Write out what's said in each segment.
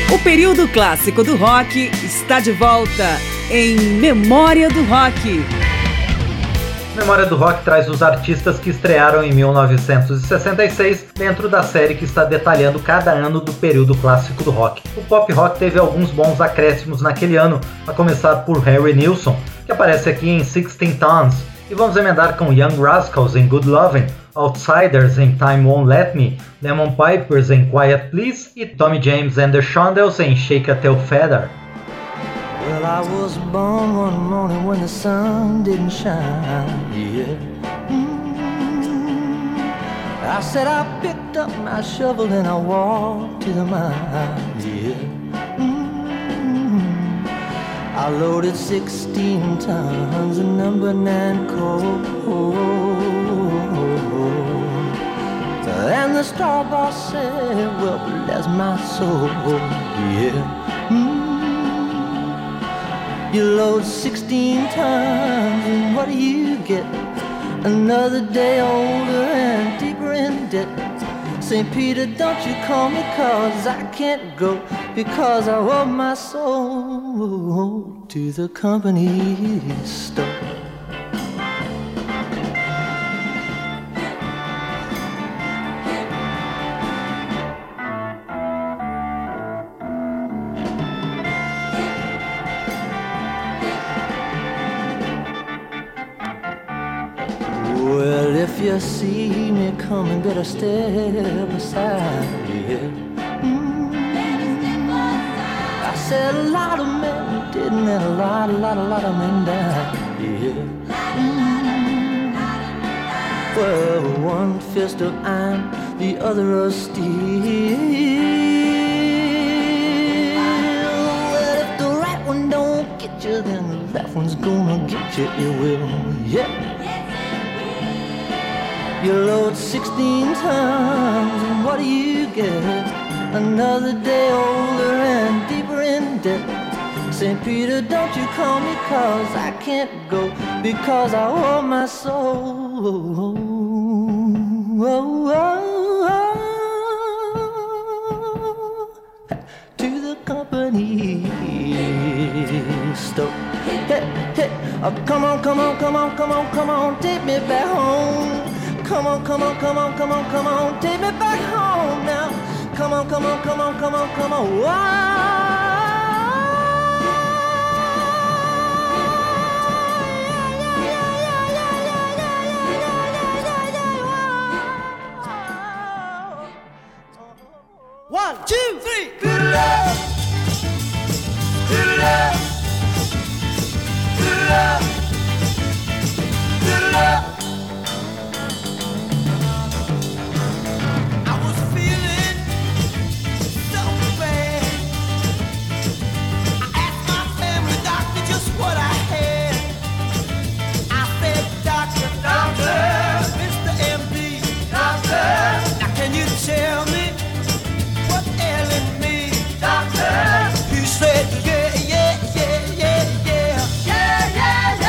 O período clássico do rock está de volta em Memória do Rock. Memória do Rock traz os artistas que estrearam em 1966 dentro da série que está detalhando cada ano do período clássico do rock. O pop rock teve alguns bons acréscimos naquele ano, a começar por Harry Nilsson, que aparece aqui em 16 Tons, e vamos emendar com Young Rascals em Good Lovin', Outsiders em Time Won't Let Me, Lemon Pipers em Quiet Please e Tommy James and the Shondells em Shake a Tail Feather. Well, I was born one morning when the sun didn't shine, yeah. I said I picked up my shovel and I walked to the mine, yeah. I loaded 16 tons of number 9 coal, and the straw boss said, well, bless my soul, yeah. You load 16 tons and what do you get? Another day older and deeper in debt. St. Peter, don't you call me, 'cause I can't go, because I owe my soul to the company store. Well, if you see me coming, better step aside, yeah. I said a lot of men didn't, and a lot of men died, yeah. Well, one fist of iron, the other of steel. Well, if the right one don't get you, then the left one's gonna get you, it will, yeah. You load 16 tons, and what do you get? Another day older and deeper in debt. St. Peter, don't you call me, 'cause I can't go, because I owe my soul to the company store. Hey, hey, oh, come on, come on, come on, come on, come on, take me back home. Come on, come on, come on, come on, come on, take me back home now. Come on, come on, come on, come on, come on. Wow. 1, 2, 3. Good love. Good love. Good love. Good love. Tell me what ailing me, doctor. He said, yeah, yeah, yeah, yeah, yeah, yeah, yeah, yeah.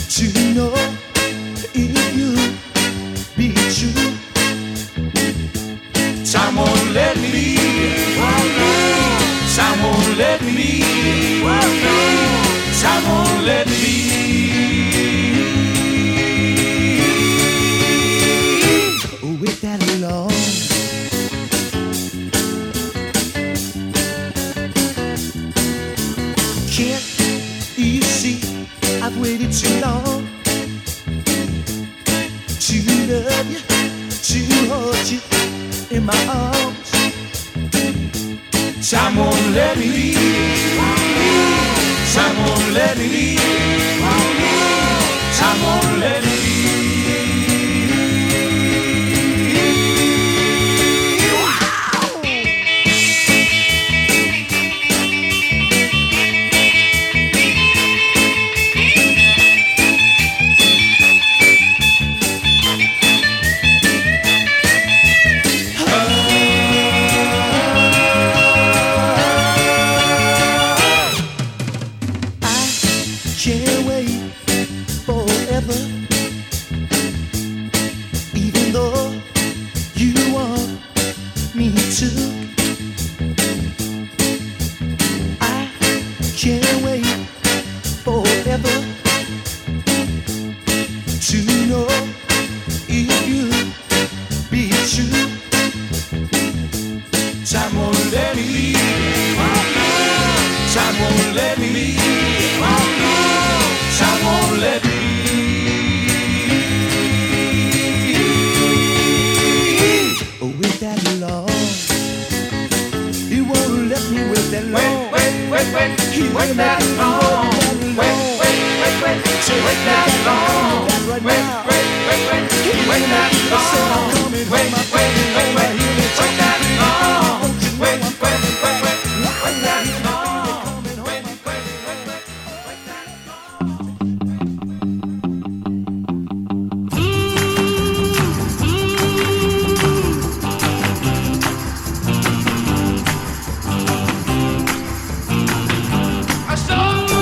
to know if you be true. Time won't let me. Time won't let me. Time won't let me. Wait that long. Can't you see I've waited too long to love you, to hold you in my arms. Time won't let me. Time won't let me. Time won't let me. Can't wait forever, even though you want me to. I can't wait forever to know if you be true. Time won't let me leave. Time won't let me leave. Time won't let me. Wait that long. He won't let me wait that long. Wait. He wait that long. Wait. Wait that long. Wait. He wait that long. Wait. Wait that long. Wait that long. I saw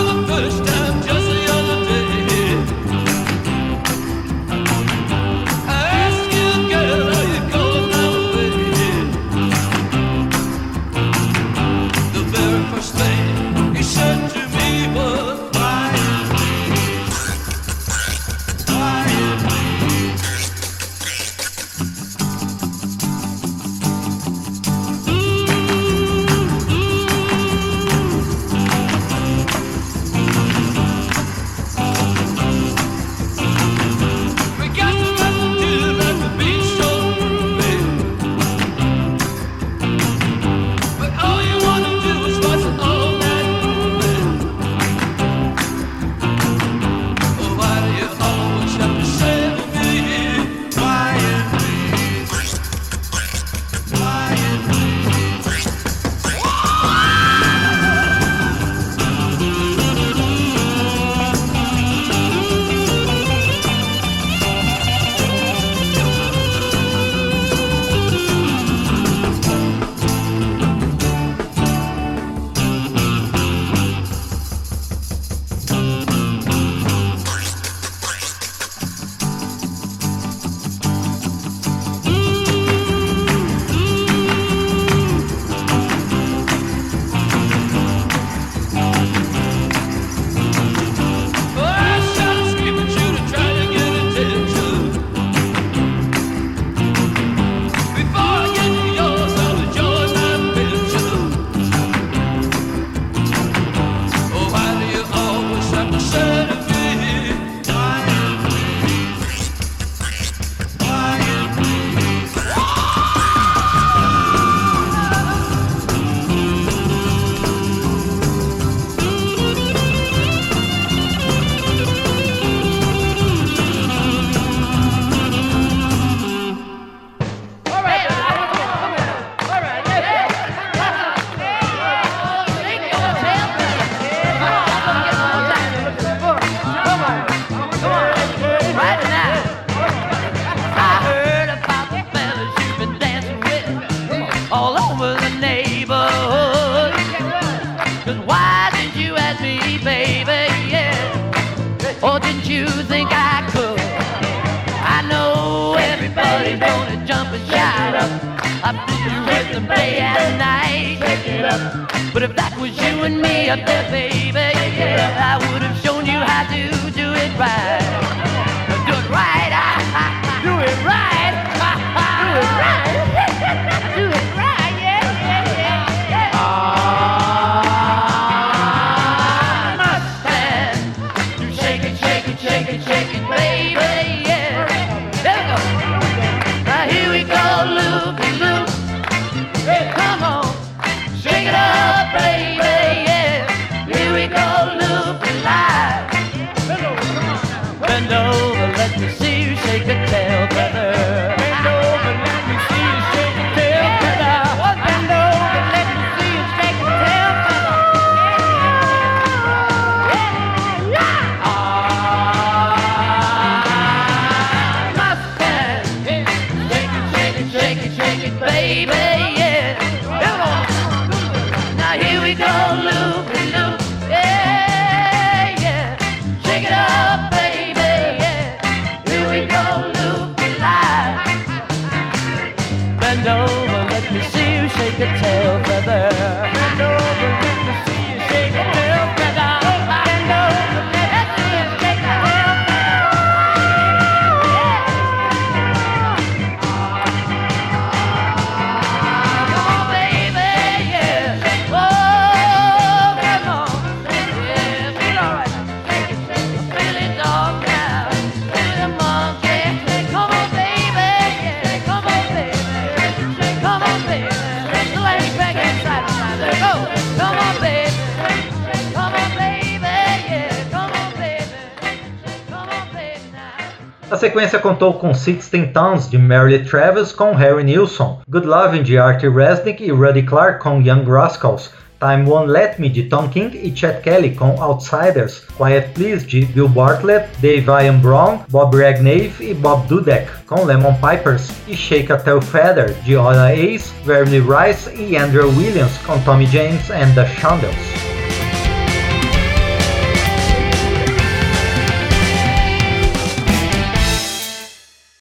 you think I could. I know everybody's gonna jump and shout up. I do you rhythm day and night. But if that was you and me up there, baby, yeah, I would have shown you how to do it right. Do it right, do it right, do it right, do it right, yeah, yeah, yeah, yeah. Mustang, you shake it, shake it, shake it, shake it, baby, yeah. There we go. Now here we go, loopy loop. Hey, come on, shake it up, baby, yeah. Here we go, loopy live. Bend over, let me see you shake a tail feather. Bend over, let me see you shake a tail feather. Bend over, let me see you shake a tail feather. Mustang, shake it, shake it, shake it, shake it, baby, yeah. Come on. Now here we go, loopy loop, yeah, yeah. Shake it up, baby, yeah. Here we go, loopy live. Bend over, let me see you shake a tail feather. Bend over, let me see you shake a tail feather. Bend over, let me see you shake a tail feather. Come on, baby, yeah. Oh, come on. Yeah, feel alright. Shake it, feel it all now. Feel the monkey. Come on, baby, yeah. Come on, baby. Come on, baby. The lady back inside. There go. Come on, baby. Come on, baby, yeah. Come on, baby. Come on, baby now. A sequência contou com 16 Tons de Mary Travis com Harry Nilsson, Good Lovin' de Artie Resnick e Rudy Clark com Young Rascals, Time Won't Let Me de Tom King e Chet Kelly com Outsiders, Quiet Please de Bill Bartlett, Dave Ian Brown, Bob Ragnave e Bob Dudek com Lemon Pipers e Shake a Tail Feather de Oda Ace, Vernie Rice e Andrew Williams com Tommy James and the Shondells.